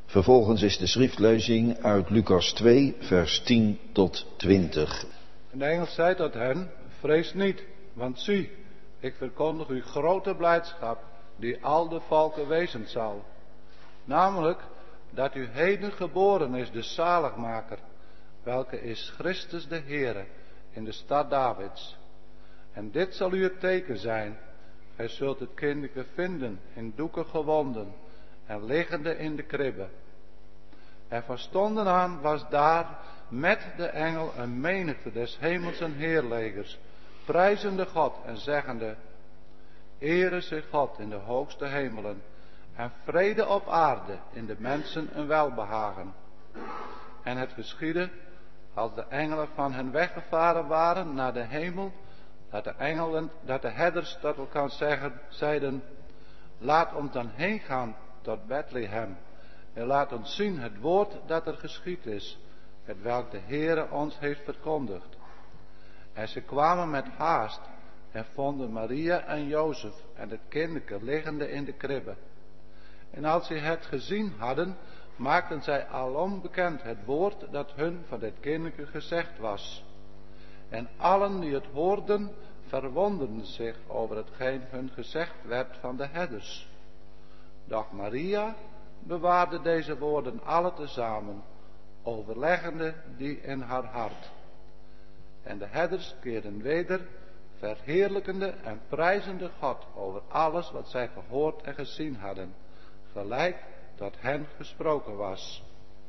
Vervolgens is de schriftlezing uit Lucas 2, vers 10 tot 20. En de engel zei tot hen, vrees niet, want zie, ik verkondig u grote blijdschap, die al de volken wezen zal. Namelijk, dat u heden geboren is de zaligmaker, welke is Christus de Heere, in de stad Davids. En dit zal u het teken zijn, gij zult het kindje vinden, in doeken gewonden, en liggende in de kribbe. En van stonden aan was daar met de engel een menigte des hemels en heerlegers, prijzende God en zeggende, Ere zij God in de hoogste hemelen, en vrede op aarde in de mensen een welbehagen. En het geschiedde, als de engelen van hen weggevaren waren naar de hemel, dat de herders tot elkaar zeiden, laat ons dan heen gaan tot Bethlehem, en laat ons zien het woord dat er geschied is, hetwelk de Heere ons heeft verkondigd. En ze kwamen met haast en vonden Maria en Jozef en het kindje liggende in de kribbe. En als ze het gezien hadden, maakten zij alom bekend het woord dat hun van dit kindje gezegd was. En allen die het hoorden, verwonderden zich over hetgeen hun gezegd werd van de herders. Doch Maria bewaarde deze woorden alle tezamen, overleggende die in haar hart. En de herders keerden weder, verheerlijkende en prijzende God over alles wat zij gehoord en gezien hadden, gelijk dat hen gesproken was.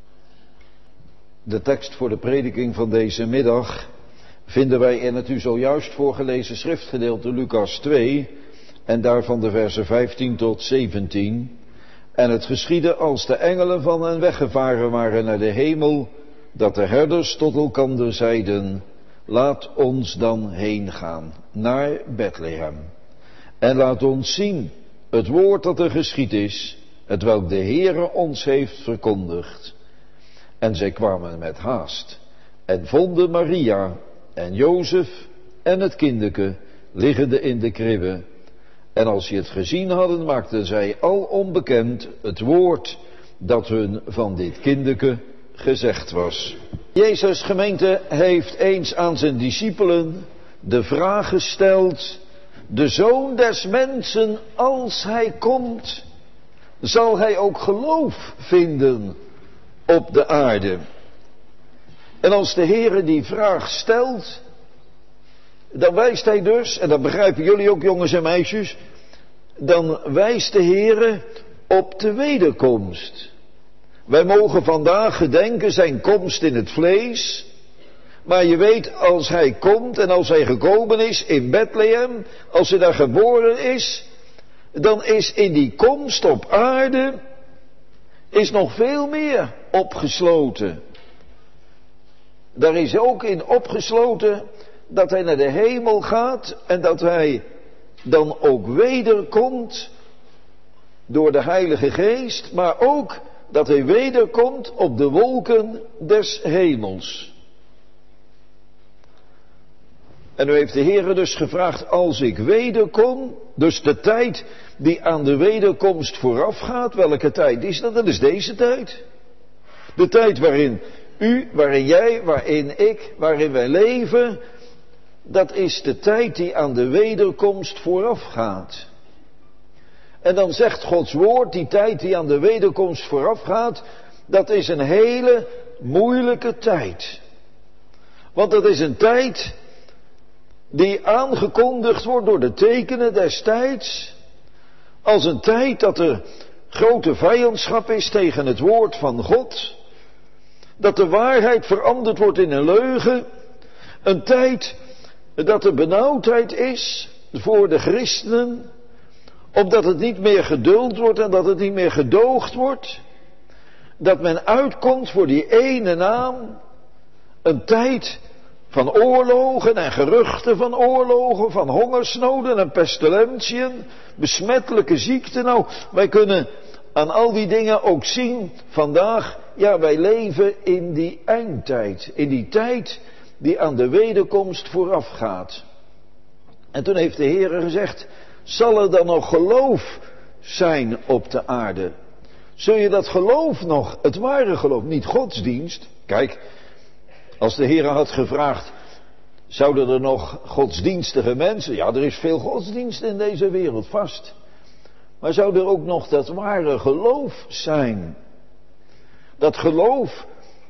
De tekst voor de prediking van deze middag vinden wij in het u zojuist voorgelezen schriftgedeelte Lucas 2 en daarvan de versen 15 tot 17. En het geschiedde als de engelen van hen weggevaren waren naar de hemel, dat de herders tot elkander zeiden, laat ons dan heen gaan naar Bethlehem. En laat ons zien het woord dat er geschied is, hetwelk de Heere ons heeft verkondigd. En zij kwamen met haast en vonden Maria en Jozef en het kindeke liggende in de kribbe. En als ze het gezien hadden, maakten zij al onbekend het woord dat hun van dit kindeke gezegd was. Jezus, gemeente, heeft eens aan zijn discipelen de vraag gesteld, de Zoon des Mensen, als hij komt, zal hij ook geloof vinden op de aarde? En als de Heere die vraag stelt, dan wijst hij dus, en dat begrijpen jullie ook jongens en meisjes, dan wijst de Heere op de wederkomst. Wij mogen vandaag gedenken zijn komst in het vlees, maar je weet, als hij komt en als hij gekomen is in Bethlehem, als hij daar geboren is, dan is in die komst op aarde is nog veel meer opgesloten. Daar is ook in opgesloten dat hij naar de hemel gaat en dat hij dan ook wederkomt door de Heilige Geest, maar ook dat hij wederkomt op de wolken des hemels. En nu heeft de Heere dus gevraagd, als ik wederkom, dus de tijd die aan de wederkomst voorafgaat, welke tijd is dat? Dat is deze tijd. De tijd waarin u, waarin jij, waarin ik, waarin wij leven, dat is de tijd die aan de wederkomst voorafgaat. En dan zegt Gods woord, die tijd die aan de wederkomst voorafgaat, dat is een hele moeilijke tijd. Want dat is een tijd die aangekondigd wordt door de tekenen destijds, als een tijd dat er grote vijandschap is tegen het woord van God, dat de waarheid veranderd wordt in een leugen, een tijd dat er benauwdheid is voor de christenen, opdat het niet meer geduld wordt en dat het niet meer gedoogd wordt, dat men uitkomt voor die ene naam, een tijd van oorlogen en geruchten van oorlogen, van hongersnoden en pestilentiën, besmettelijke ziekten. Nou, wij kunnen aan al die dingen ook zien vandaag, ja, wij leven in die eindtijd, in die tijd die aan de wederkomst voorafgaat. En toen heeft de Heere gezegd, zal er dan nog geloof zijn op de aarde? Zul je dat geloof nog, het ware geloof, niet godsdienst? Kijk, als de Heer had gevraagd, zouden er nog godsdienstige mensen? Ja, er is veel godsdienst in deze wereld, vast. Maar zou er ook nog dat ware geloof zijn? Dat geloof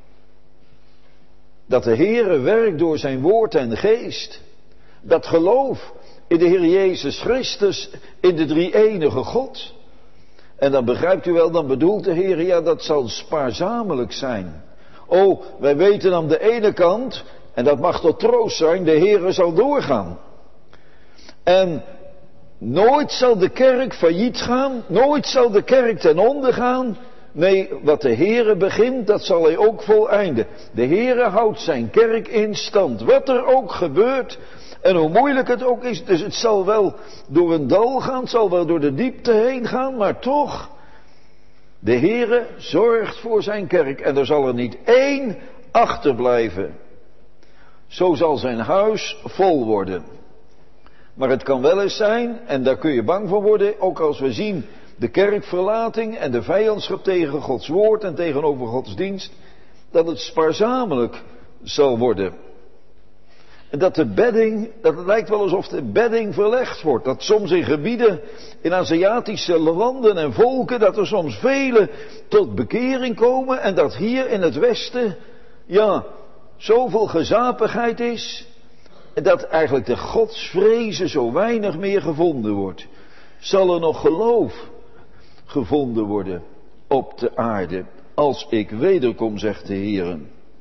dat de Heere werkt door zijn woord en geest. Dat geloof in de Heer Jezus Christus, in de drie-enige God. En dan begrijpt u wel, dan bedoelt de Heer, ja, dat zal spaarzamelijk zijn. Oh, wij weten aan de ene kant, en dat mag tot troost zijn, de Heere zal doorgaan. En nooit zal de kerk failliet gaan, nooit zal de kerk ten onder gaan. Nee, wat de Heere begint, dat zal hij ook voleinden. De Heere houdt zijn kerk in stand, wat er ook gebeurt. En hoe moeilijk het ook is, dus het zal wel door een dal gaan, het zal wel door de diepte heen gaan, maar toch, de Heere zorgt voor zijn kerk en er zal er niet één achterblijven. Zo zal zijn huis vol worden. Maar het kan wel eens zijn, en daar kun je bang voor worden, ook als we zien de kerkverlating en de vijandschap tegen Gods woord en tegenover Gods dienst, dat het spaarzamelijk zal worden. En dat de bedding, dat het lijkt wel alsof de bedding verlegd wordt. Dat soms in gebieden, in Aziatische landen en volken, dat er soms velen tot bekering komen. En dat hier in het Westen, ja, zoveel gezapigheid is. En dat eigenlijk de godsvreze zo weinig meer gevonden wordt. Zal er nog geloof gevonden worden op de aarde, als ik wederkom, zegt de Heer.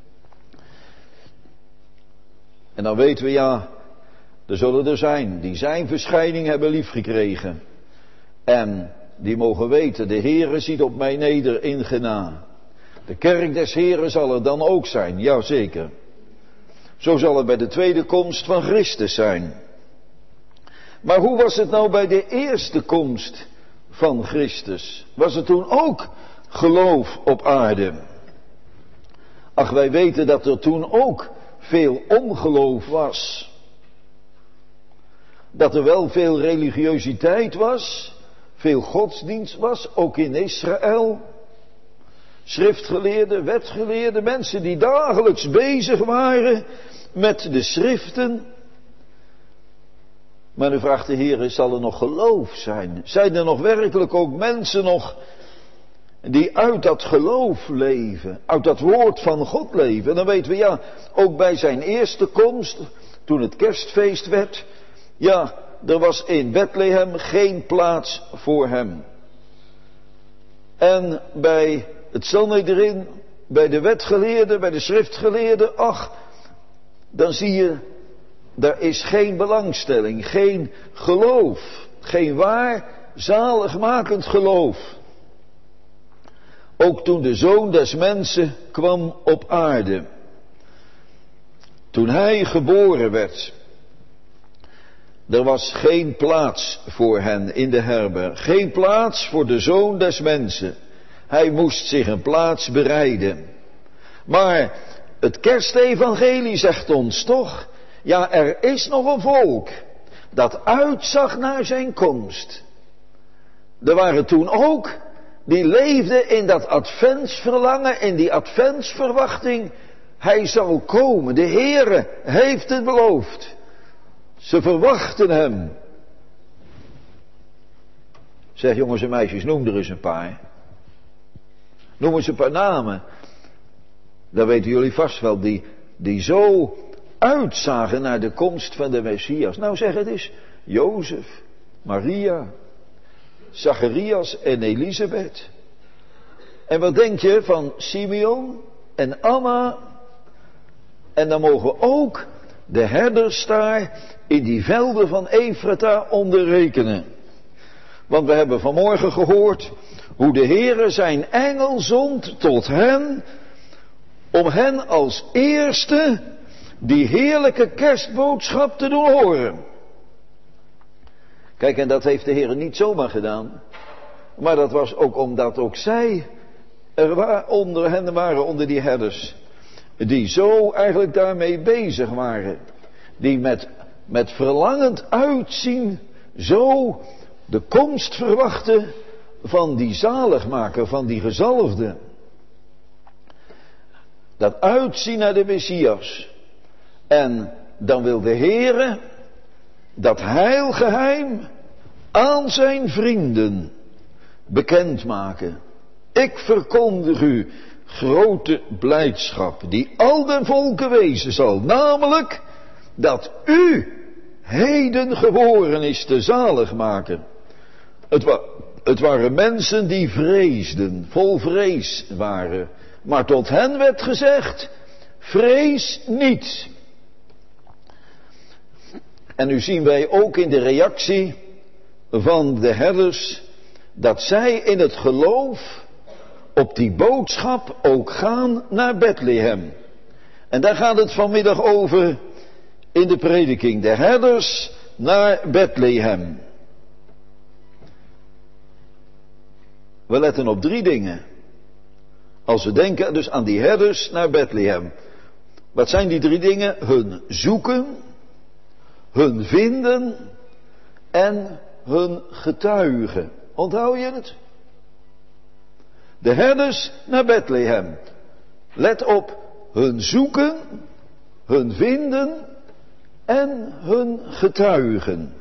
En dan weten we, ja, er zullen er zijn die zijn verschijning hebben liefgekregen. En die mogen weten, de Heere ziet op mij neder in gena. De kerk des Heeren zal er dan ook zijn, jazeker. Zo zal het bij de tweede komst van Christus zijn. Maar hoe was het nou bij de eerste komst van Christus? Was er toen ook geloof op aarde? Ach, wij weten dat er toen ook veel ongeloof was. Dat er wel veel religiositeit was, veel godsdienst was, ook in Israël. Schriftgeleerden, wetgeleerden, mensen die dagelijks bezig waren met de schriften. Maar nu vraagt de Heer, zal er nog geloof zijn? Zijn er nog werkelijk ook mensen nog die uit dat geloof leven, uit dat woord van God leven? En dan weten we, ja, ook bij zijn eerste komst, toen het kerstfeest werd, ja, er was in Bethlehem geen plaats voor hem. En bij het Sanhedrin, bij de wetgeleerden, bij de schriftgeleerden, ach, dan zie je, daar is geen belangstelling, geen geloof, geen waar, zaligmakend geloof. Ook toen de Zoon des Mensen kwam op aarde, toen hij geboren werd, er was geen plaats voor hen in de herberg, geen plaats voor de Zoon des Mensen. Hij moest zich een plaats bereiden. Maar het kerstevangelie zegt ons toch, ja, er is nog een volk dat uitzag naar zijn komst. Er waren toen ook die leefden in dat adventsverlangen, in die adventsverwachting. Hij zal komen, de Heere heeft het beloofd. Ze verwachten hem. Zeg jongens en meisjes, noem er eens een paar. Noem eens een paar namen. Dat weten jullie vast wel, die zo uitzagen naar de komst van de Messias. Nou zeg het eens, Jozef, Maria, Zacharias en Elisabeth. En wat denk je van Simeon en Anna? En dan mogen we ook de herders daar in die velden van Efrata onderrekenen. Want we hebben vanmorgen gehoord hoe de Heere zijn engel zond tot hen, om hen als eerste die heerlijke kerstboodschap te doen horen. Kijk, en dat heeft de Heere niet zomaar gedaan, maar dat was ook omdat ook zij onder hen waren, onder die herders, die zo eigenlijk daarmee bezig waren, die met verlangend uitzien zo de komst verwachten van die zaligmaker, van die gezalfde. Dat uitzien naar de Messias. En dan wil de Heere dat heilgeheim aan zijn vrienden bekendmaken. Ik verkondig u grote blijdschap die al den volken wezen zal. Namelijk dat u heden geboren is de zaligmaker. Het waren mensen die vreesden, vol vrees waren. Maar tot hen werd gezegd, vrees niet. En nu zien wij ook in de reactie van de herders, dat zij in het geloof op die boodschap ook gaan naar Bethlehem. En daar gaat het vanmiddag over in de prediking. De herders naar Bethlehem. We letten op 3 dingen. Als we denken dus aan die herders naar Bethlehem. Wat zijn die 3 dingen? Hun zoeken, hun vinden en hun getuigen. Onthoud je het? De herders naar Bethlehem. Let op hun zoeken, hun vinden en hun getuigen.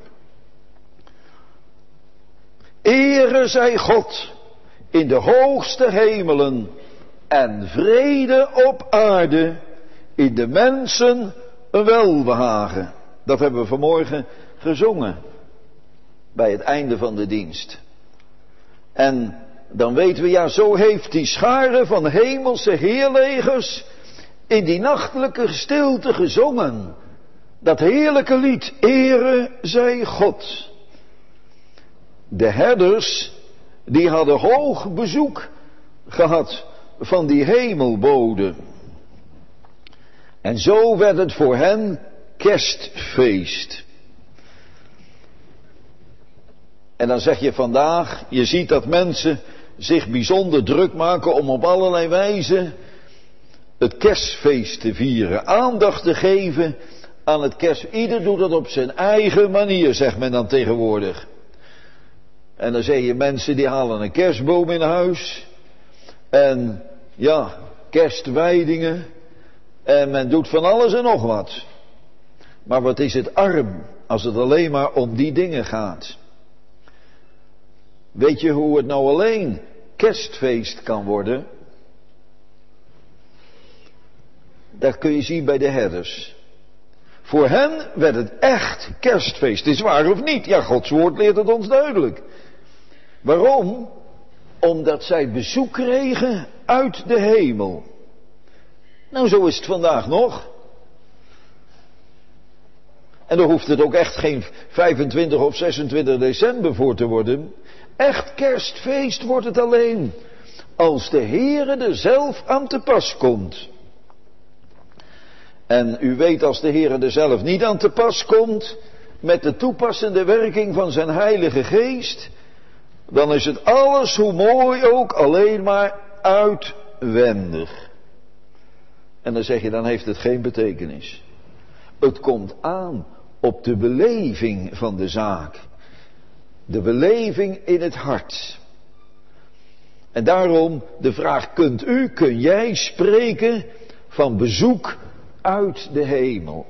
Ere zij God in de hoogste hemelen en vrede op aarde in de mensen een welbehagen. Dat hebben we vanmorgen gezongen bij het einde van de dienst. En dan weten we, ja, zo heeft die schare van hemelse heerlegers in die nachtelijke stilte gezongen. Dat heerlijke lied, ere zij God. De herders, die hadden hoog bezoek gehad van die hemelbode. En zo werd het voor hen kerstfeest. En dan zeg je vandaag, je ziet dat mensen zich bijzonder druk maken om op allerlei wijze het kerstfeest te vieren. Aandacht te geven aan het kerst. Ieder doet dat op zijn eigen manier, zegt men dan tegenwoordig. En dan zie je mensen die halen een kerstboom in huis. En ja, kerstwijdingen. En men doet van alles en nog wat. Maar wat is het arm als het alleen maar om die dingen gaat. Weet je hoe het nou alleen kerstfeest kan worden? Dat kun je zien bij de herders. Voor hen werd het echt kerstfeest. Is waar of niet? Ja, Gods woord leert het ons duidelijk. Waarom? Omdat zij bezoek kregen uit de hemel. Nou, zo is het vandaag nog. En dan hoeft het ook echt geen 25 of 26 december voor te worden. Echt kerstfeest wordt het alleen als de Heere er zelf aan te pas komt. En u weet, als de Heere er zelf niet aan te pas komt, met de toepassende werking van zijn Heilige Geest, dan is het alles, hoe mooi ook, alleen maar uitwendig. En dan zeg je, dan heeft het geen betekenis. Het komt aan op de beleving van de zaak. De beleving in het hart. En daarom de vraag, kun jij spreken van bezoek uit de hemel?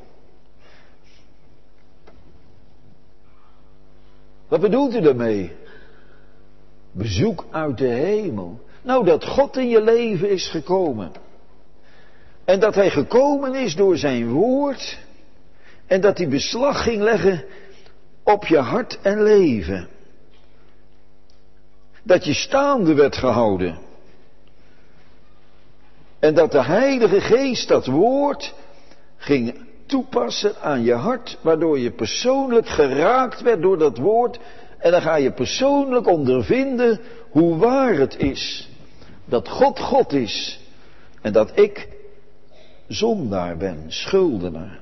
Wat bedoelt u daarmee? Bezoek uit de hemel. Nou, dat God in je leven is gekomen. En dat hij gekomen is door zijn woord. En dat hij beslag ging leggen op je hart en leven. Dat je staande werd gehouden. En dat de Heilige Geest dat woord ging toepassen aan je hart, waardoor je persoonlijk geraakt werd door dat woord. En dan ga je persoonlijk ondervinden hoe waar het is. Dat God God is. En dat ik zondaar ben, schuldenaar.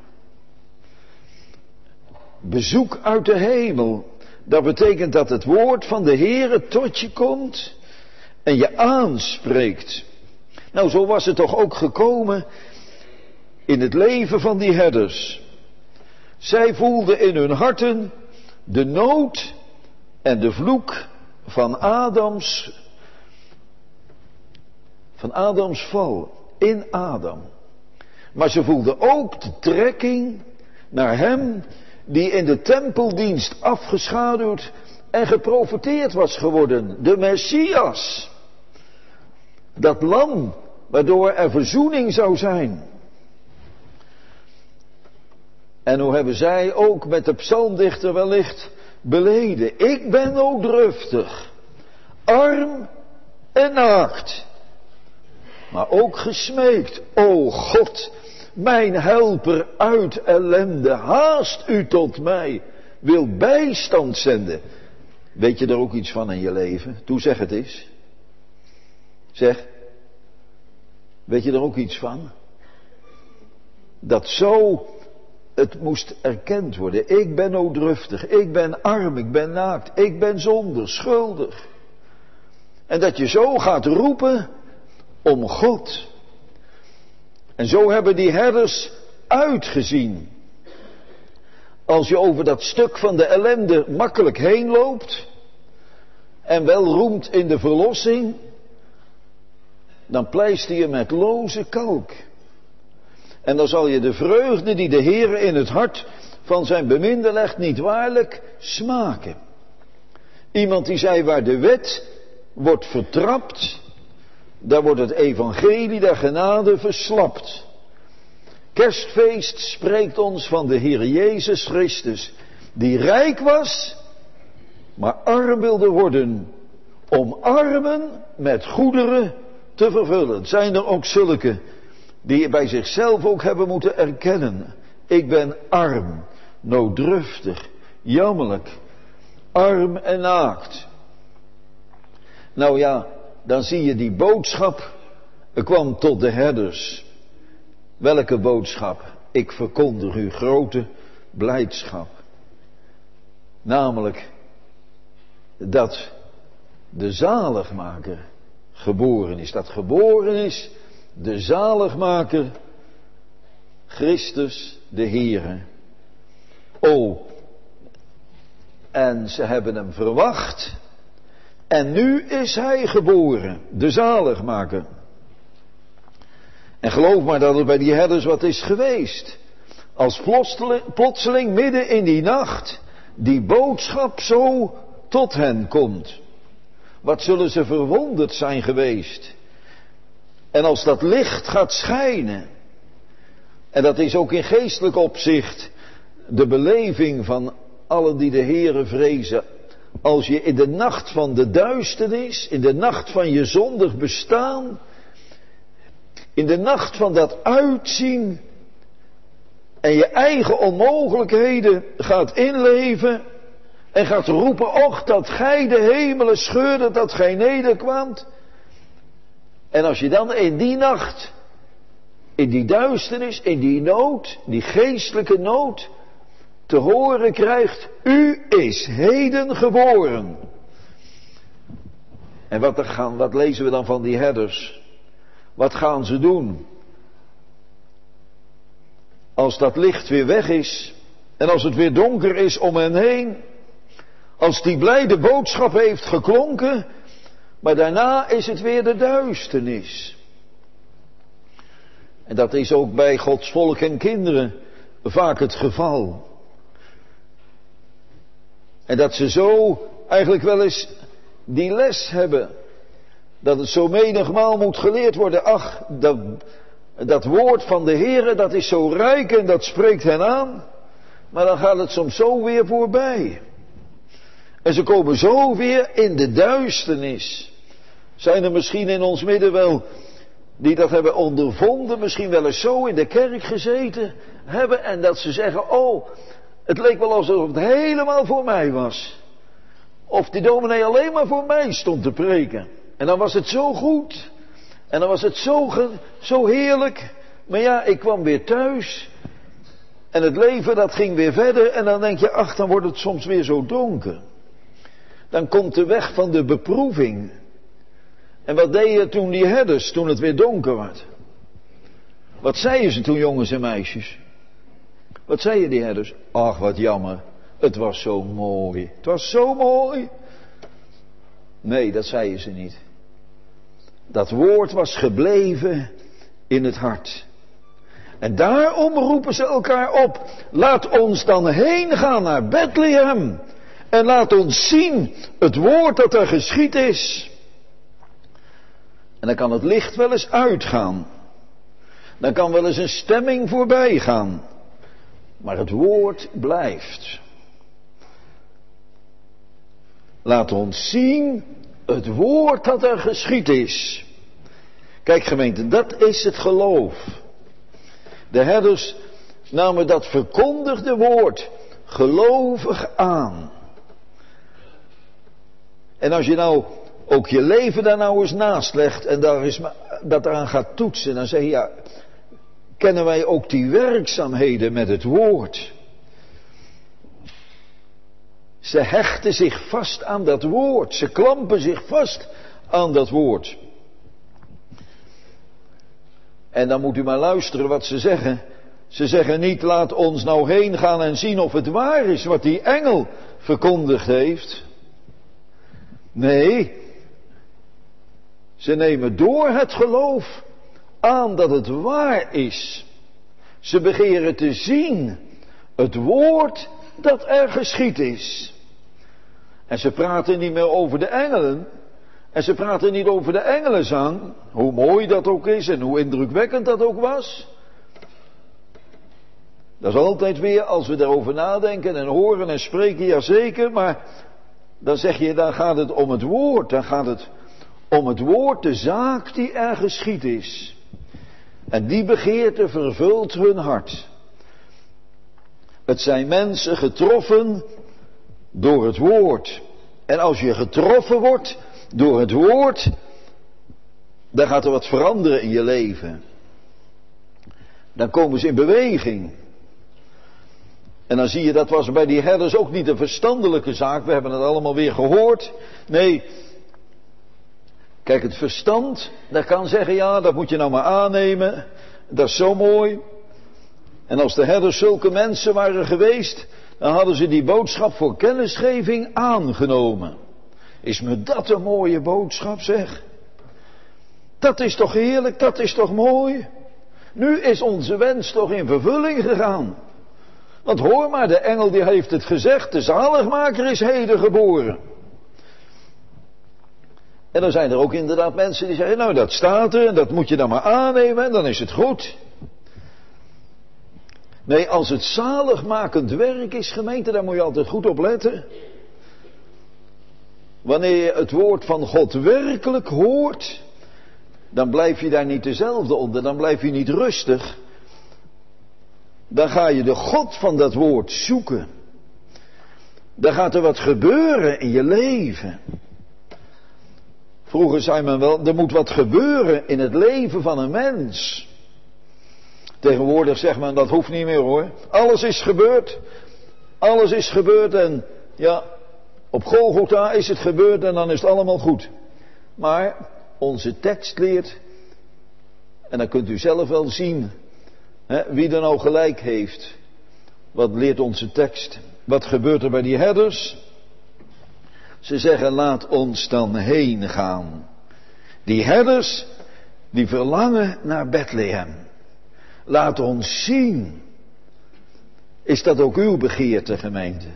Bezoek uit de hemel. Dat betekent dat het woord van de Heere tot je komt en je aanspreekt. Nou, zo was het toch ook gekomen in het leven van die herders. Zij voelden in hun harten de nood en de vloek van Adams val. In Adam. Maar ze voelden ook de trekking naar hem die in de tempeldienst afgeschaduwd en geprofeteerd was geworden. De Messias. Dat lam waardoor er verzoening zou zijn. En hoe hebben zij ook met de psalmdichter wellicht beleden. Ik ben ook druftig, arm en naakt. Maar ook gesmeekt, o God, mijn helper uit ellende, haast u tot mij, wil bijstand zenden. Weet je er ook iets van in je leven? Toe, zeg het eens. Zeg, weet je er ook iets van? Dat zo het moest erkend worden. Ik ben ook druftig, ik ben arm, ik ben naakt, ik ben zondig, schuldig. En dat je zo gaat roepen om God. En zo hebben die herders uitgezien. Als je over dat stuk van de ellende makkelijk heen loopt en wel roemt in de verlossing, dan pleister je met loze kalk. En dan zal je de vreugde die de Heere in het hart van zijn beminde legt niet waarlijk smaken. Iemand die zei, waar de wet wordt vertrapt, daar wordt het evangelie der genade verslapt. Kerstfeest spreekt ons van de Heer Jezus Christus, die rijk was, maar arm wilde worden, om armen met goederen te vervullen. Zijn er ook zulke die bij zichzelf ook hebben moeten erkennen. Ik ben arm, nooddruftig, jammerlijk, arm en naakt. Nou ja, dan zie je die boodschap kwam tot de herders. Welke boodschap? Ik verkondig u grote blijdschap. Namelijk dat de zaligmaker geboren is. Dat geboren is de zaligmaker, Christus de Heere. O, en ze hebben hem verwacht. En nu is hij geboren, de zaligmaker. En geloof maar dat er bij die herders wat is geweest. Als plotseling midden in die nacht die boodschap zo tot hen komt. Wat zullen ze verwonderd zijn geweest. En als dat licht gaat schijnen. En dat is ook in geestelijk opzicht de beleving van allen die de Heere vrezen. Als je in de nacht van de duisternis, in de nacht van je zondig bestaan, in de nacht van dat uitzien en je eigen onmogelijkheden gaat inleven en gaat roepen, och dat gij de hemelen scheurde, dat gij nederkwaamt. En als je dan in die nacht, in die duisternis, in die nood, die geestelijke nood, te horen krijgt, u is heden geboren. En wat lezen we dan van die herders? Wat gaan ze doen? Als dat licht weer weg is en als het weer donker is om hen heen, als die blijde boodschap heeft geklonken, maar daarna is het weer de duisternis. En dat is ook bij Gods volk en kinderen vaak het geval. En dat ze zo eigenlijk wel eens die les hebben. Dat het zo menigmaal moet geleerd worden. Ach, dat woord van de Heere, dat is zo rijk en dat spreekt hen aan. Maar dan gaat het soms zo weer voorbij. En ze komen zo weer in de duisternis. Zijn er misschien in ons midden wel die dat hebben ondervonden, misschien wel eens zo in de kerk gezeten hebben en dat ze zeggen, oh, het leek wel alsof het helemaal voor mij was. Of die dominee alleen maar voor mij stond te preken. En dan was het zo goed. En dan was het zo heerlijk. Maar ja, ik kwam weer thuis. En het leven dat ging weer verder. En dan denk je, ach, dan wordt het soms weer zo donker. Dan komt de weg van de beproeving. En wat deden toen die herders, toen het weer donker werd? Wat zeiden ze toen, jongens en meisjes? Wat zeiden die herders? Ach, wat jammer. Het was zo mooi. Het was zo mooi. Nee, dat zeiden ze niet. Dat woord was gebleven in het hart. En daarom roepen ze elkaar op. Laat ons dan heen gaan naar Bethlehem. En laat ons zien het woord dat er geschied is. En dan kan het licht wel eens uitgaan. Dan kan wel eens een stemming voorbij gaan. Maar het woord blijft. Laat ons zien het woord dat er geschied is. Kijk gemeente, dat is het geloof. De herders namen dat verkondigde woord gelovig aan. En als je nou ook je leven daar nou eens naast legt en dat eraan gaat toetsen, dan zeg je, ja, kennen wij ook die werkzaamheden met het woord? Ze hechten zich vast aan dat woord. Ze klampen zich vast aan dat woord. En dan moet u maar luisteren wat ze zeggen. Ze zeggen niet, laat ons nou heen gaan en zien of het waar is wat die engel verkondigd heeft. Nee, ze nemen door het geloof aan dat het waar is. Ze begeren te zien het woord dat er geschied is. En ze praten niet meer over de engelen. En ze praten niet over de engelenzang. Hoe mooi dat ook is en hoe indrukwekkend dat ook was. Dat is altijd weer, als we daarover nadenken en horen en spreken, jazeker. Maar dan zeg je, dan gaat het om het woord. Dan gaat het om het woord, de zaak die er geschied is. En die begeerte vervult hun hart. Het zijn mensen getroffen door het woord. En als je getroffen wordt door het woord, dan gaat er wat veranderen in je leven. Dan komen ze in beweging. En dan zie je, dat was bij die herders ook niet een verstandelijke zaak. We hebben het allemaal weer gehoord. Nee, kijk, het verstand, dat kan zeggen, ja, dat moet je nou maar aannemen. Dat is zo mooi. En als de herders zulke mensen waren geweest, dan hadden ze die boodschap voor kennisgeving aangenomen. Is me dat een mooie boodschap, zeg? Dat is toch heerlijk, dat is toch mooi? Nu is onze wens toch in vervulling gegaan. Want hoor maar, de engel die heeft het gezegd, de zaligmaker is heden geboren. En dan zijn er ook inderdaad mensen die zeggen, nou dat staat er en dat moet je dan maar aannemen en dan is het goed. Nee, als het zaligmakend werk is, gemeente, daar moet je altijd goed op letten. Wanneer je het woord van God werkelijk hoort, dan blijf je daar niet dezelfde onder, dan blijf je niet rustig. Dan ga je de God van dat woord zoeken. Dan gaat er wat gebeuren in je leven. Vroeger zei men wel, er moet wat gebeuren in het leven van een mens. Tegenwoordig zegt men, dat hoeft niet meer hoor. Alles is gebeurd. Alles is gebeurd en ja, op Golgotha is het gebeurd en dan is het allemaal goed. Maar onze tekst leert, en dan kunt u zelf wel zien, wie er nou gelijk heeft. Wat leert onze tekst? Wat gebeurt er bij die herders? Ze zeggen, laat ons dan heen gaan. Die herders, die verlangen naar Bethlehem. Laat ons zien. Is dat ook uw begeerte, gemeente?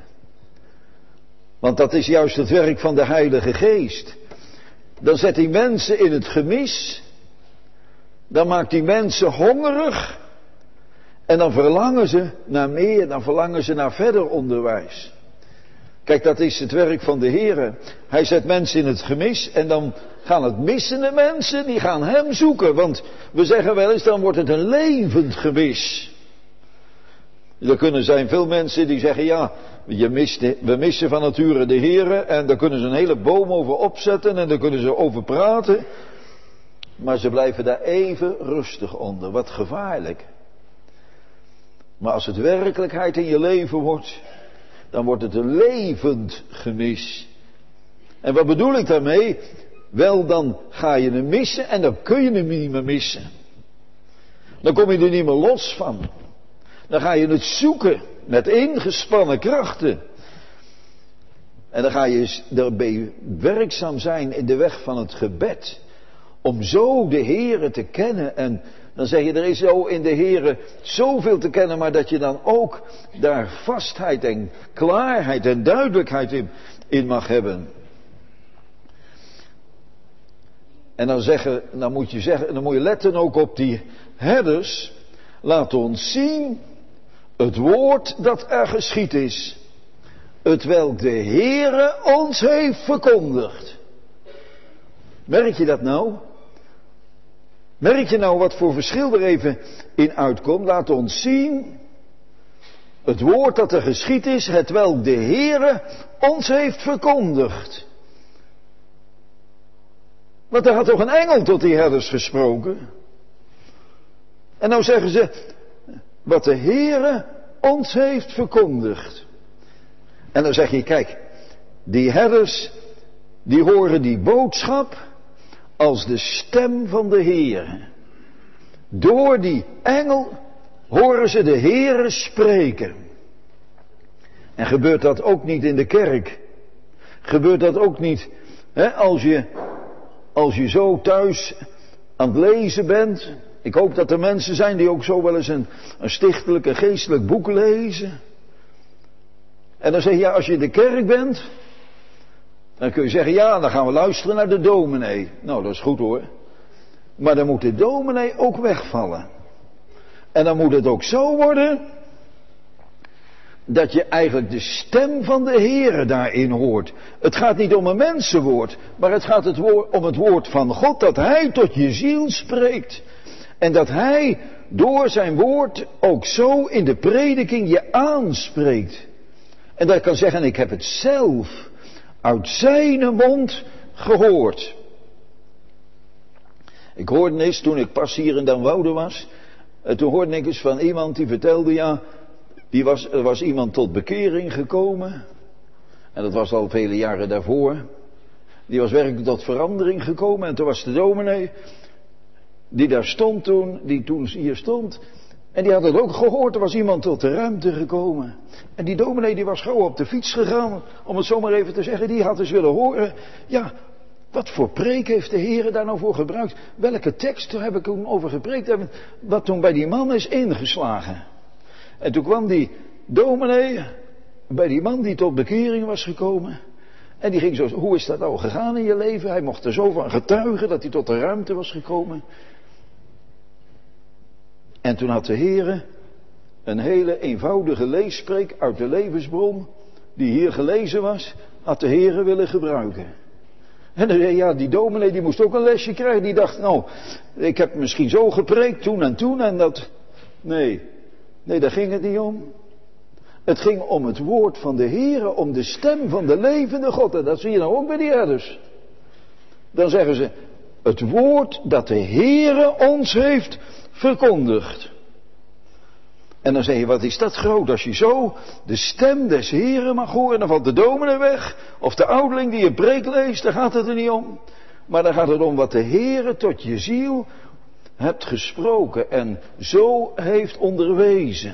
Want dat is juist het werk van de Heilige Geest. Dan zet die mensen in het gemis. Dan maakt die mensen hongerig. En dan verlangen ze naar meer, dan verlangen ze naar verder onderwijs. Kijk, dat is het werk van de Heer. Hij zet mensen in het gemis en dan gaan het missende mensen, die gaan hem zoeken. Want we zeggen wel eens, dan wordt het een levend gemis. Er kunnen zijn veel mensen die zeggen, ja, we missen van nature de Heer. En daar kunnen ze een hele boom over opzetten en daar kunnen ze over praten. Maar ze blijven daar even rustig onder. Wat gevaarlijk. Maar als het werkelijkheid in je leven wordt, dan wordt het een levend gemis. En wat bedoel ik daarmee? Wel, dan ga je hem missen en dan kun je hem niet meer missen. Dan kom je er niet meer los van. Dan ga je het zoeken met ingespannen krachten. En dan ga je daarbij werkzaam zijn in de weg van het gebed. Om zo de Heere te kennen. En dan zeg je, er is zo in de Heere zoveel te kennen, maar dat je dan ook daar vastheid en klaarheid en duidelijkheid in mag hebben. En dan moet je letten ook op die herders. Laat ons zien het woord dat er geschied is. Hetwelk de Heere ons heeft verkondigd. Merk je dat nou? Merk je nou wat voor verschil er even in uitkomt? Laat ons zien het woord dat er geschied is, hetwelk de Heere ons heeft verkondigd. Want er had toch een engel tot die herders gesproken? En nou zeggen ze, wat de Heere ons heeft verkondigd. En dan zeg je, kijk, die herders, die horen die boodschap als de stem van de Heere. Door die engel horen ze de Heere spreken. En gebeurt dat ook niet in de kerk? Gebeurt dat ook niet, als je zo thuis aan het lezen bent? Ik hoop dat er mensen zijn die ook zo wel eens een stichtelijk en geestelijk boek lezen. En dan zeg je, ja, als je in de kerk bent, dan kun je zeggen, ja, dan gaan we luisteren naar de dominee. Nou, dat is goed hoor. Maar dan moet de dominee ook wegvallen. En dan moet het ook zo worden dat je eigenlijk de stem van de Heere daarin hoort. Het gaat niet om een mensenwoord, maar het gaat om het woord van God, dat Hij tot je ziel spreekt. En dat Hij door zijn woord ook zo in de prediking je aanspreekt. En dat ik kan zeggen, ik heb het zelf uit zijn mond gehoord. Ik hoorde eens, toen ik pas hier in Den Woude was, toen hoorde ik eens van iemand die vertelde, ja, er was iemand tot bekering gekomen. En dat was al vele jaren daarvoor. Die was werkelijk tot verandering gekomen. En toen was de dominee, die daar stond die toen hier stond. En die had het ook gehoord, er was iemand tot de ruimte gekomen. En die dominee die was gauw op de fiets gegaan, om het zomaar even te zeggen. Die had eens willen horen, ja, wat voor preek heeft de Heere daar nou voor gebruikt? Welke tekst heb ik toen over gepreekt? Wat toen bij die man is ingeslagen. En toen kwam die dominee bij die man die tot bekering was gekomen. En die ging zo, hoe is dat nou gegaan in je leven? Hij mocht er zo van getuigen dat hij tot de ruimte was gekomen. En toen had de Heere een hele eenvoudige leespreek uit de levensbron, die hier gelezen was, had de Heere willen gebruiken. En dan zei, ja, die dominee die moest ook een lesje krijgen. Die dacht, nou, ik heb misschien zo gepreekt toen en dat. Nee, daar ging het niet om. Het ging om het woord van de Heere, om de stem van de levende God. En dat zie je nou ook bij die herders. Dan zeggen ze, het woord dat de Heere ons heeft verkondigd. En dan zeg je, wat is dat groot, als je zo de stem des Heeren mag horen, dan valt de dominee weg, of de ouderling die een preek leest, daar gaat het er niet om. Maar dan gaat het om wat de Heere tot je ziel hebt gesproken en zo heeft onderwezen.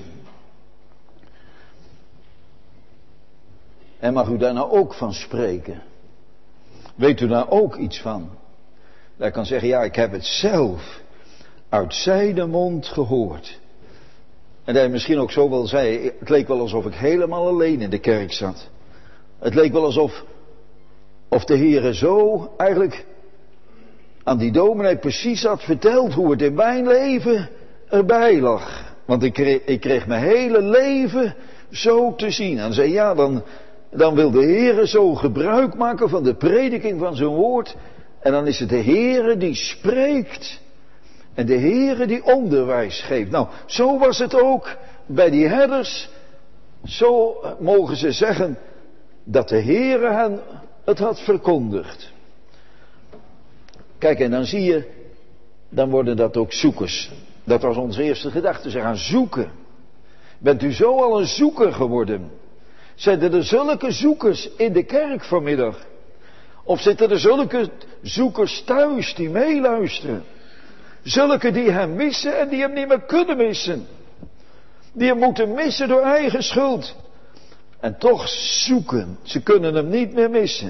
En mag u daar nou ook van spreken? Weet u daar ook iets van? Dat kan zeggen, ja, ik heb het zelf uit zijn mond gehoord. En dat hij misschien ook zo wel zei, het leek wel alsof ik helemaal alleen in de kerk zat. Het leek wel alsof de Heere zo eigenlijk aan die dominee precies had verteld hoe het in mijn leven erbij lag. Want ik kreeg mijn hele leven zo te zien. En zei, ja, dan wil de Heere zo gebruik maken van de prediking van zijn woord. En dan is het de Heere die spreekt. En de Heere die onderwijs geeft. Nou, zo was het ook bij die herders. Zo mogen ze zeggen dat de Heere hen het had verkondigd. Kijk, en dan zie je, dan worden dat ook zoekers. Dat was onze eerste gedachte, ze gaan zoeken. Bent u zo al een zoeker geworden? Zijn er zulke zoekers in de kerk vanmiddag? Of zitten er zulke zoekers thuis die meeluisteren? Zulke die hem missen en die hem niet meer kunnen missen. Die hem moeten missen door eigen schuld. En toch zoeken. Ze kunnen hem niet meer missen.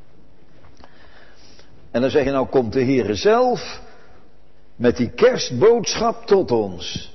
En dan zeg je, nou komt de Heere zelf met die kerstboodschap tot ons.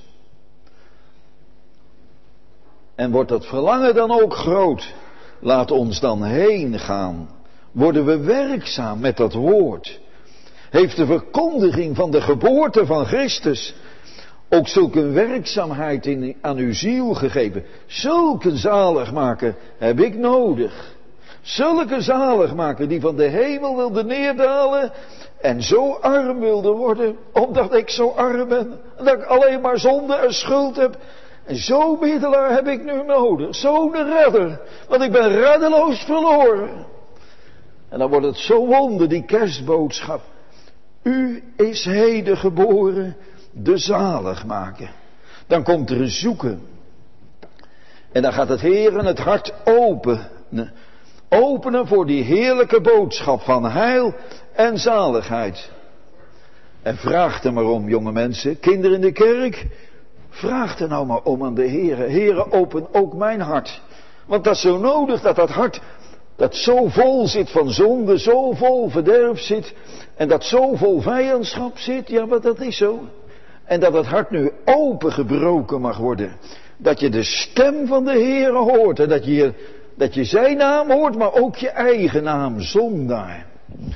En wordt dat verlangen dan ook groot? Laat ons dan heen gaan. Worden we werkzaam met dat woord? Heeft de verkondiging van de geboorte van Christus ook zulke werkzaamheid aan uw ziel gegeven? Zulke zaligmaker heb ik nodig. Zulke zaligmaker die van de hemel wilde neerdalen en zo arm wilde worden, omdat ik zo arm ben, dat ik alleen maar zonde en schuld heb. En zo'n middelaar heb ik nu nodig, zo'n redder, want ik ben reddeloos verloren. En dan wordt het zo wonder, die kerstboodschap. U is heden geboren, de zaligmaker. Dan komt er een zoeken. En dan gaat het Heeren het hart openen. Openen voor die heerlijke boodschap van heil en zaligheid. En vraag er maar om, jonge mensen, kinderen in de kerk. Vraag er nou maar om aan de Heere. Heere, open ook mijn hart. Want dat is zo nodig, dat hart dat zo vol zit van zonde, zo vol verderf zit. En dat zo vol vijandschap zit, ja, maar dat is zo. En dat het hart nu opengebroken mag worden. Dat je de stem van de Heere hoort. En dat je zijn naam hoort, maar ook je eigen naam, zondaar.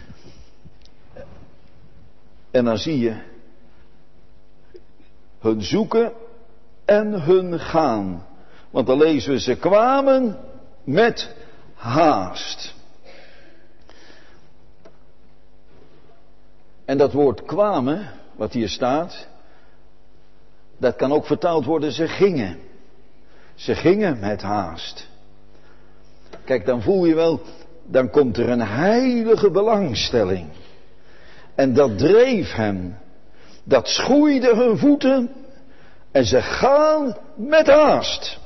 En dan zie je hun zoeken en hun gaan. Want dan lezen we, ze kwamen met haast. En dat woord kwamen, wat hier staat, dat kan ook vertaald worden, ze gingen. Ze gingen met haast. Kijk, dan voel je wel, dan komt er een heilige belangstelling. En dat dreef hen. Dat schoeide hun voeten. En ze gaan met haast.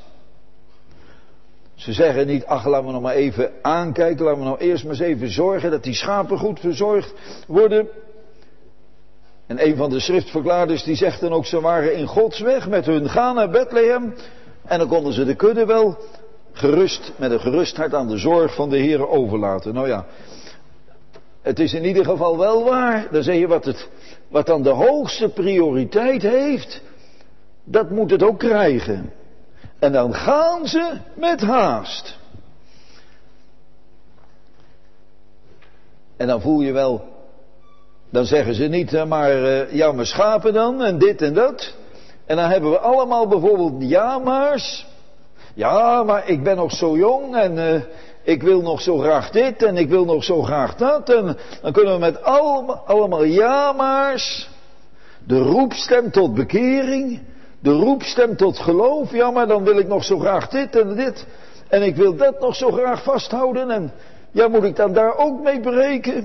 Ze zeggen niet, ach, laten we nog maar even aankijken. Laten we nou eerst maar eens even zorgen dat die schapen goed verzorgd worden. En een van de schriftverklaarders die zegt dan ook, ze waren in Gods weg met hun gaan naar Bethlehem. En dan konden ze de kudde wel gerust, met een gerust hart aan de zorg van de Heer overlaten. Nou ja, het is in ieder geval wel waar. Dan zeg je wat dan de hoogste prioriteit heeft, dat moet het ook krijgen. En dan gaan ze met haast. En dan voel je wel, dan zeggen ze niet, maar ja, mijn schapen dan, en dit en dat. En dan hebben we allemaal bijvoorbeeld ja-maars. Ja, maar ik ben nog zo jong en ik wil nog zo graag dit en ik wil nog zo graag dat. En dan kunnen we met allemaal ja-maars. De roepstem tot bekering. De roepstem tot geloof. Ja, maar dan wil ik nog zo graag dit en dit. En ik wil dat nog zo graag vasthouden. En ja, moet ik dan daar ook mee breken?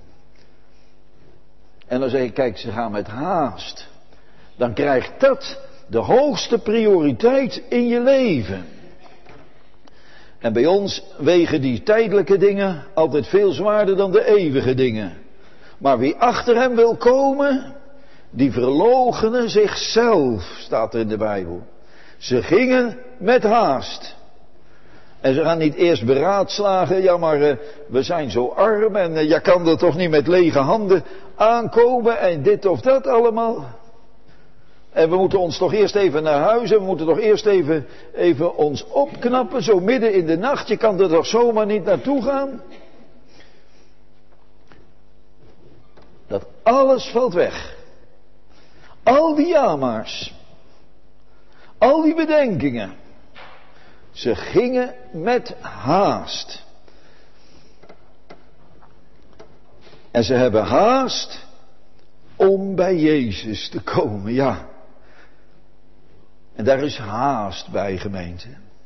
En dan zeg ik, kijk, ze gaan met haast. Dan krijgt dat de hoogste prioriteit in je leven. En bij ons wegen die tijdelijke dingen altijd veel zwaarder dan de eeuwige dingen. Maar wie achter hem wil komen, die verloochenen zichzelf, staat er in de Bijbel. Ze gingen met haast. En ze gaan niet eerst beraadslagen, ja maar we zijn zo arm en je kan er toch niet met lege handen aankomen en dit of dat allemaal. En we moeten ons toch eerst even naar huis en we moeten toch eerst even ons opknappen, zo midden in de nacht. Je kan er toch zomaar niet naartoe gaan. Dat alles valt weg. Al die ja-maars. Al die bedenkingen. Ze gingen met haast. En ze hebben haast om bij Jezus te komen, ja. En daar is haast bij, gemeente.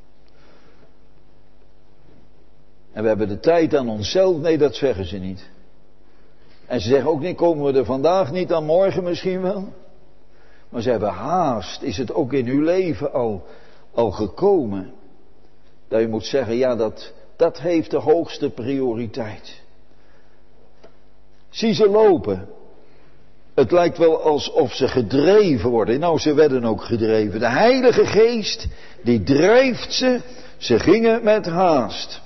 En we hebben de tijd aan onszelf, nee, dat zeggen ze niet. En ze zeggen ook niet, komen we er vandaag niet, dan morgen misschien wel. Maar ze hebben haast. Is het ook in uw leven al gekomen? Dat je moet zeggen, ja, dat heeft de hoogste prioriteit. Zie ze lopen. Het lijkt wel alsof ze gedreven worden. Nou, ze werden ook gedreven. De Heilige Geest, die drijft ze Ze gingen met haast.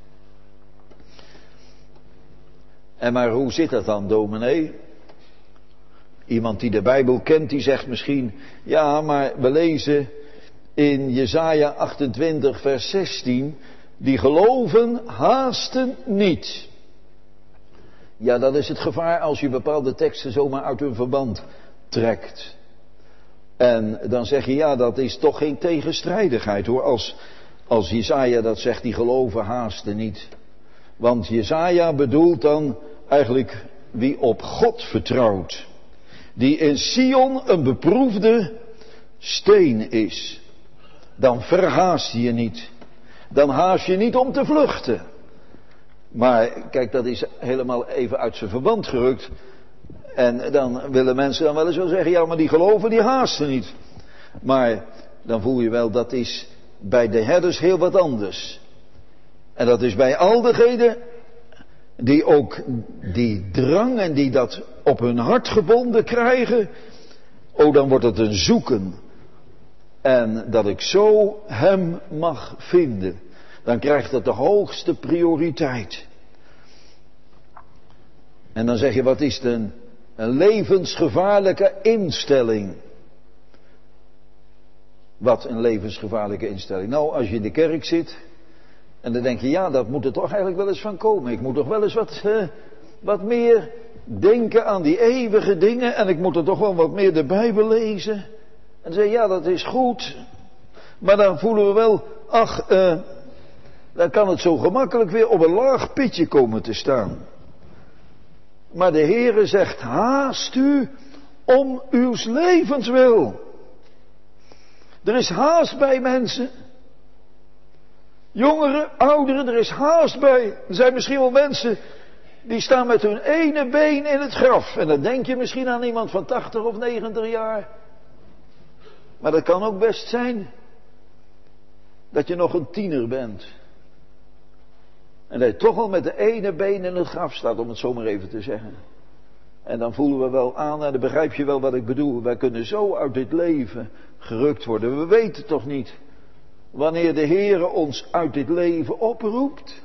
En maar hoe zit dat dan, dominee? Iemand die de Bijbel kent, die zegt misschien, ja, maar we lezen in Jesaja 28 vers 16, die geloven haasten niet. Ja, dat is het gevaar als je bepaalde teksten zomaar uit hun verband trekt. En dan zeg je, ja, dat is toch geen tegenstrijdigheid hoor, als Jesaja dat zegt, die geloven haasten niet. Want Jesaja bedoelt dan eigenlijk wie op God vertrouwt. Die in Sion een beproefde steen is. Dan verhaast je niet. Dan haast je niet om te vluchten. Maar kijk, dat is helemaal even uit zijn verband gerukt. En dan willen mensen dan wel eens wel zeggen, ja, maar die geloven, die haasten niet. Maar dan voel je wel, dat is bij de herders heel wat anders. En dat is bij al degenen die ook die drang en die dat op hun hart gebonden krijgen. Oh, dan wordt het een zoeken. En dat ik zo hem mag vinden. Dan krijgt het de hoogste prioriteit. En dan zeg je, wat is het een levensgevaarlijke instelling. Wat een levensgevaarlijke instelling. Nou, als je in de kerk zit. En dan denk je, ja, dat moet er toch eigenlijk wel eens van komen. Ik moet toch wel eens wat meer denken aan die eeuwige dingen. En ik moet er toch wel wat meer de Bijbel lezen. En dan zeg je, ja, dat is goed. Maar dan voelen we wel, ach, dan kan het zo gemakkelijk weer op een laag pitje komen te staan. Maar de Heere zegt, haast u om uw levenswil. Er is haast bij mensen. Jongeren, ouderen, er is haast bij. Er zijn misschien wel mensen die staan met hun ene been in het graf. En dan denk je misschien aan iemand van 80 of 90 jaar. Maar dat kan ook best zijn dat je nog een tiener bent. En dat je toch al met de ene been in het graf staat, om het zo maar even te zeggen. En dan voelen we wel aan, en dan begrijp je wel wat ik bedoel. Wij kunnen zo uit dit leven gerukt worden. We weten toch niet wanneer de Heere ons uit dit leven oproept.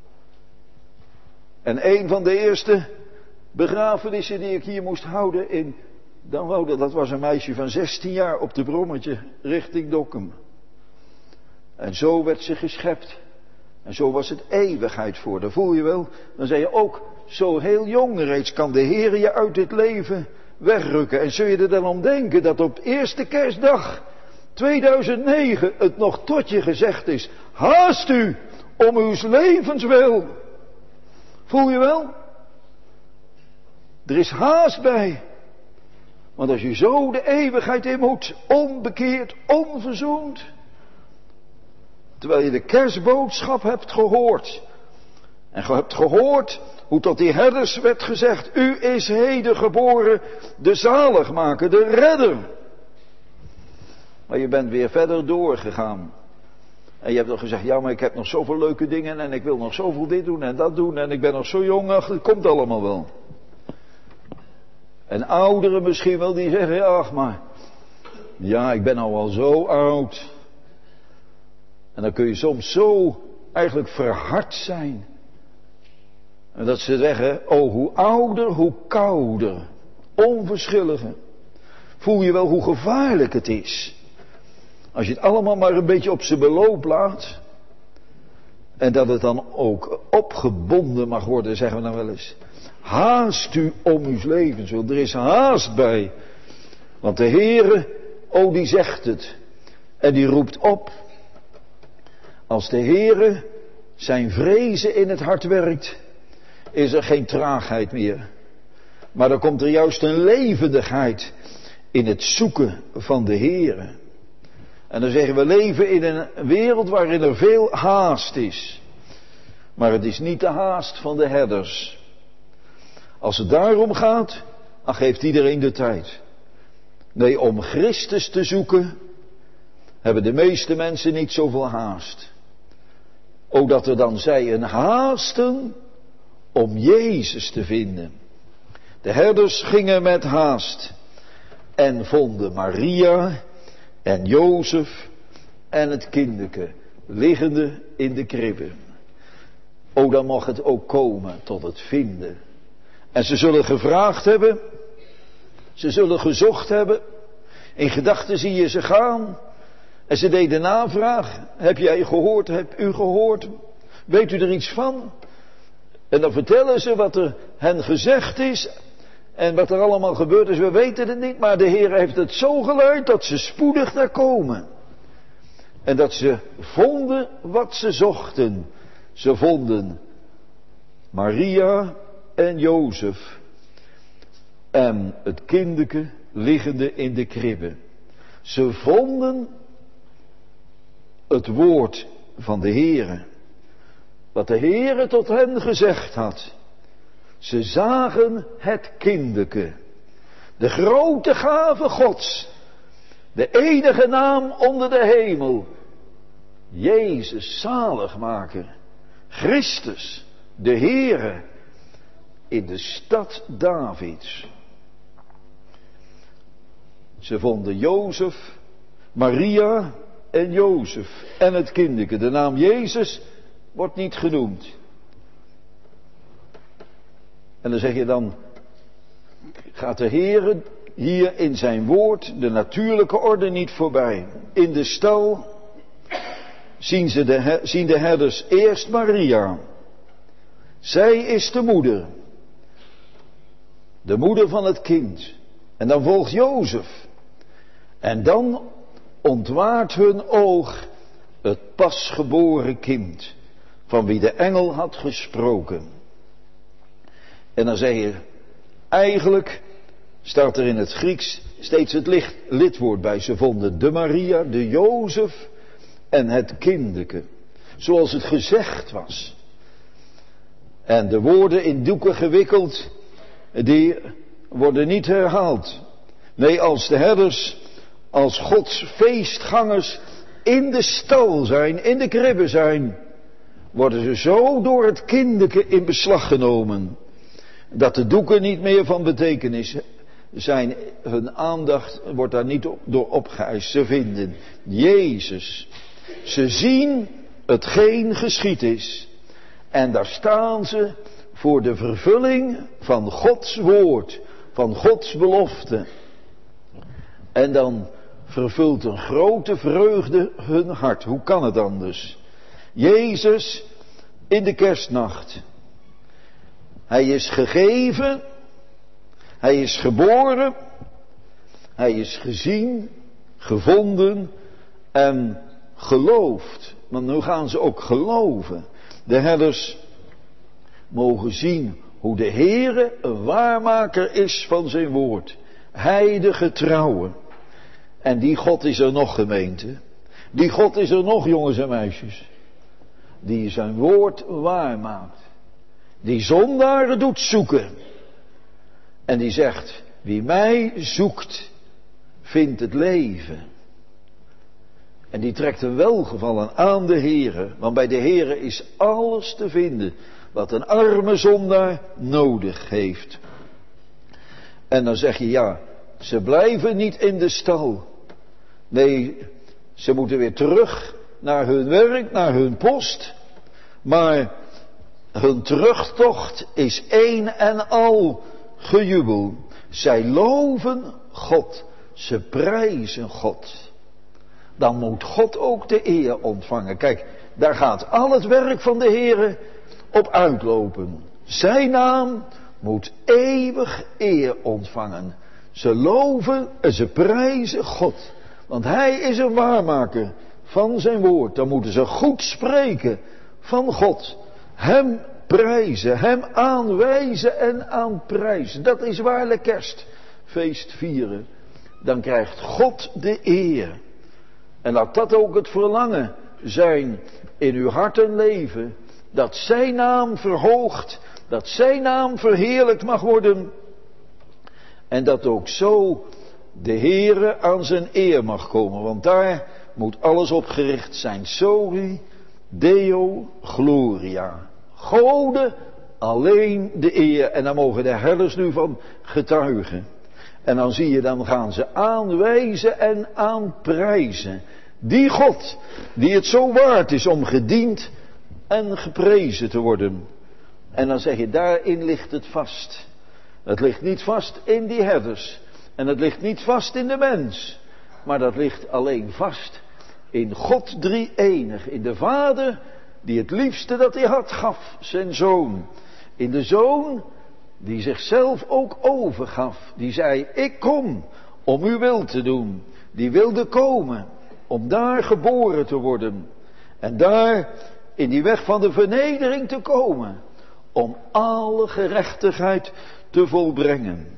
En een van de eerste begrafenissen die ik hier moest houden in Danwoude, dat was een meisje van 16 jaar op de Brommetje richting Dokkum. En zo werd ze geschept. En zo was het eeuwigheid voor. Dan voel je wel, dan zei je ook, zo heel jong reeds kan de Heer je uit dit leven wegrukken. En zul je er dan om denken dat op eerste kerstdag 2009 het nog tot je gezegd is, haast u om uw levenswil. Voel je wel? Er is haast bij. Want als je zo de eeuwigheid in moet, onbekeerd, onverzoend. Terwijl je de kerstboodschap hebt gehoord. En je hebt gehoord hoe tot die herders werd gezegd, u is heden geboren de zaligmaker, de redder. Maar je bent weer verder doorgegaan. En je hebt nog gezegd, ja, maar ik heb nog zoveel leuke dingen en ik wil nog zoveel dit doen en dat doen en ik ben nog zo jong, ach, het komt allemaal wel. En ouderen misschien wel die zeggen, ach maar, ja, ik ben al zo oud. En dan kun je soms zo eigenlijk verhard zijn. En dat ze zeggen, oh, hoe ouder, hoe kouder, onverschilliger. Voel je wel hoe gevaarlijk het is. Als je het allemaal maar een beetje op zijn beloop laat. En dat het dan ook opgebonden mag worden, zeggen we dan wel eens. Haast u om uw levenswil. Er is haast bij. Want de Heere, oh, die zegt het. En die roept op. Als de Heere zijn vrezen in het hart werkt, is er geen traagheid meer. Maar dan komt er juist een levendigheid in het zoeken van de Heere. En dan zeggen we leven in een wereld waarin er veel haast is. Maar het is niet de haast van de herders. Als het daarom gaat, dan geeft iedereen de tijd. Nee, om Christus te zoeken, hebben de meeste mensen niet zoveel haast. O, dat er dan zij een haasten om Jezus te vinden. De herders gingen met haast en vonden Maria en Jozef en het kinderke liggende in de kribbe. O, dan mag het ook komen tot het vinden. En ze zullen gevraagd hebben, ze zullen gezocht hebben, in gedachten zie je ze gaan. En ze deden navraag, heb jij gehoord, heb u gehoord, weet u er iets van? En dan vertellen ze wat er hen gezegd is en wat er allemaal gebeurd is, we weten het niet, maar de Heer heeft het zo geleid dat ze spoedig daar komen. En dat ze vonden wat ze zochten. Ze vonden Maria en Jozef en het kindeke liggende in de kribbe. Ze vonden het woord van de Heere, wat de Heere tot hen gezegd had. Ze zagen het kindeke, de grote gave Gods, de enige naam onder de hemel, Jezus zaligmaker, Christus, de Heere, in de stad Davids. Ze vonden Jozef, Maria en Jozef en het kindeke. De naam Jezus wordt niet genoemd. En dan zeg je dan, gaat de Heere hier in zijn woord de natuurlijke orde niet voorbij. In de stal zien de herders eerst Maria. Zij is de moeder van het kind. En dan volgt Jozef. En dan ontwaart hun oog het pasgeboren kind, van wie de engel had gesproken. En dan zeg je, eigenlijk staat er in het Grieks steeds het lidwoord bij. Ze vonden de Maria, de Jozef en het kindeke, zoals het gezegd was. En de woorden in doeken gewikkeld, die worden niet herhaald. Nee, als de herders, als Gods feestgangers in de stal zijn, in de kribbe zijn, worden ze zo door het kindeke in beslag genomen, dat de doeken niet meer van betekenis zijn. Hun aandacht wordt daar niet door opgeëist. Ze vinden Jezus. Ze zien hetgeen geschied is. En daar staan ze voor de vervulling van Gods woord, van Gods belofte. En dan vervult een grote vreugde hun hart. Hoe kan het anders? Jezus in de kerstnacht. Hij is gegeven. Hij is geboren. Hij is gezien, gevonden en geloofd. Want nu gaan ze ook geloven. De herders mogen zien hoe de Heere een waarmaker is van zijn woord. Hij de getrouwe. En die God is er nog, gemeente. Die God is er nog, jongens en meisjes. Die zijn woord waarmaakt. Die zondaren doet zoeken. En die zegt, wie mij zoekt, vindt het leven. En die trekt een welgevallen aan de Heere. Want bij de Heere is alles te vinden wat een arme zondaar nodig heeft. En dan zeg je, ja, ze blijven niet in de stal. Nee, ze moeten weer terug naar hun werk, naar hun post. Maar hun terugtocht is één en al gejubel. Zij loven God. Ze prijzen God. Dan moet God ook de eer ontvangen. Kijk, daar gaat al het werk van de Heere op uitlopen. Zijn naam moet eeuwig eer ontvangen. Ze loven en ze prijzen God. Want Hij is een waarmaker van zijn woord. Dan moeten ze goed spreken van God. Hem prijzen, Hem aanwijzen en aanprijzen. Dat is waarlijk kerstfeest vieren. Dan krijgt God de eer. En laat dat ook het verlangen zijn in uw hart en leven. Dat zijn naam verhoogd, dat zijn naam verheerlijkt mag worden. En dat ook zo de Heere aan zijn eer mag komen. Want daar moet alles op gericht zijn. Soli Deo Gloria. Gode alleen de eer. En daar mogen de herders nu van getuigen. En dan zie je, dan gaan ze aanwijzen en aanprijzen. Die God, die het zo waard is om gediend en geprezen te worden. En dan zeg je, daarin ligt het vast. Het ligt niet vast in die herders. En het ligt niet vast in de mens. Maar dat ligt alleen vast in God drie-enig. In de Vader, die het liefste dat hij had gaf, zijn Zoon. In de Zoon, die zichzelf ook overgaf. Die zei, ik kom om uw wil te doen. Die wilde komen om daar geboren te worden. En daar in die weg van de vernedering te komen. Om alle gerechtigheid te volbrengen.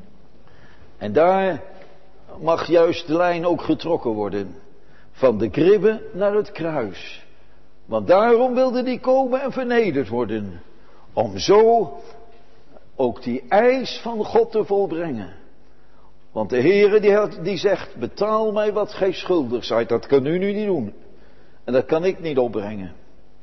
En daar mag juist de lijn ook getrokken worden. Van de kribbe naar het kruis. Want daarom wilde die komen en vernederd worden. Om zo ook die eis van God te volbrengen. Want de Heere die zegt, betaal mij wat gij schuldig zijt. Dat kan u nu niet doen. En dat kan ik niet opbrengen.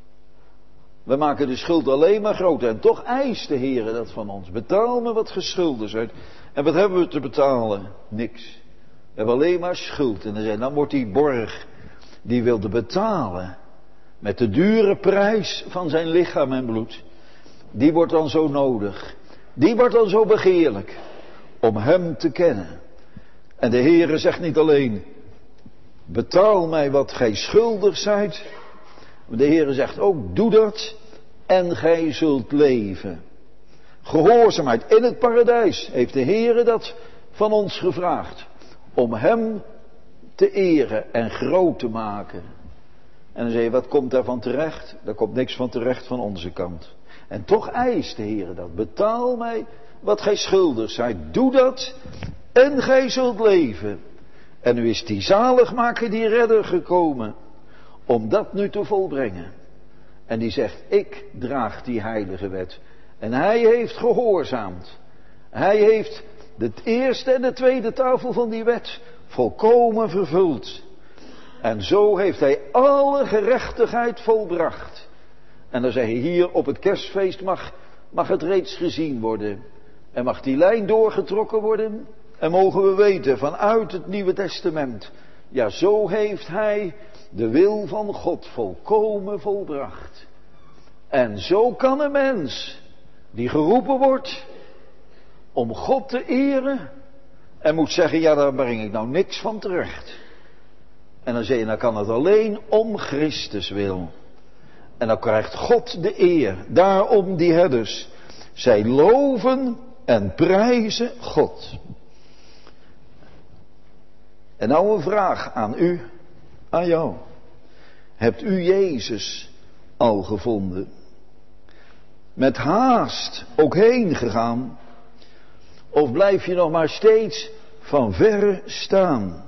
We maken de schuld alleen maar groter. En toch eist de Heere dat van ons. Betaal me wat gij schuldig zijt. En wat hebben we te betalen? Niks. We hebben alleen maar schuld. En dan wordt die borg, die wilde betalen. Met de dure prijs van zijn lichaam en bloed. Die wordt dan zo nodig. Die wordt dan zo begeerlijk. Om hem te kennen. En de Heere zegt niet alleen, betaal mij wat gij schuldig zijt. Maar de Heere zegt ook, doe dat en gij zult leven. Gehoorzaamheid in het paradijs heeft de Heere dat van ons gevraagd. Om hem te eren en groot te maken. En dan zeg je, wat komt daarvan terecht? Daar komt niks van terecht van onze kant. En toch eist de Heere dat. Betaal mij wat gij schuldig zijt. Doe dat en gij zult leven. En nu is die zaligmaker, die redder gekomen. Om dat nu te volbrengen. En die zegt, ik draag die heilige wet. En hij heeft gehoorzaamd. Hij heeft de eerste en de tweede tafel van die wet volkomen vervuld. En zo heeft hij alle gerechtigheid volbracht. En dan zeg je, hier op het kerstfeest mag het reeds gezien worden. En mag die lijn doorgetrokken worden. En mogen we weten vanuit het Nieuwe Testament. Ja, zo heeft hij de wil van God volkomen volbracht. En zo kan een mens die geroepen wordt om God te eren. En moet zeggen, ja, daar breng ik nou niks van terecht. En dan zeg je, dan kan het alleen om Christus wil. En dan krijgt God de eer. Daarom die herders. Zij loven en prijzen God. En nou een vraag aan u, aan jou. Hebt u Jezus al gevonden? Met haast ook heen gegaan? Of blijf je nog maar steeds van verre staan?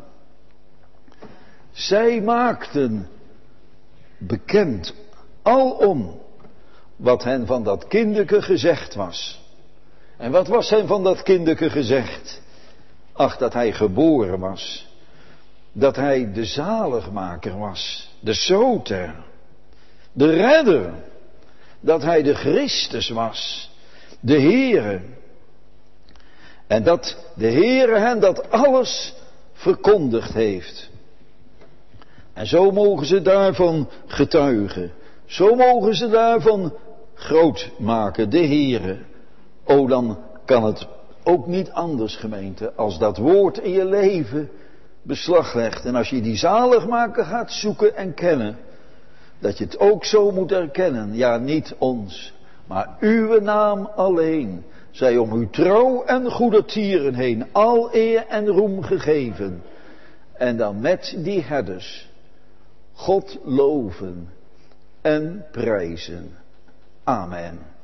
Zij maakten bekend alom wat hen van dat kinderke gezegd was. En wat was hen van dat kinderke gezegd? Ach, dat hij geboren was. Dat hij de zaligmaker was. De soter. De redder. Dat hij de Christus was. De Heere. En dat de Heere hen dat alles verkondigd heeft. En zo mogen ze daarvan getuigen. Zo mogen ze daarvan groot maken, de Heere. O, dan kan het ook niet anders, gemeente, als dat woord in je leven beslag legt. En als je die zaligmaker gaat zoeken en kennen, dat je het ook zo moet erkennen. Ja, niet ons, maar uw naam alleen. Zij om uw trouw en goede tieren heen al eer en roem gegeven. En dan met die herders God loven en prijzen. Amen.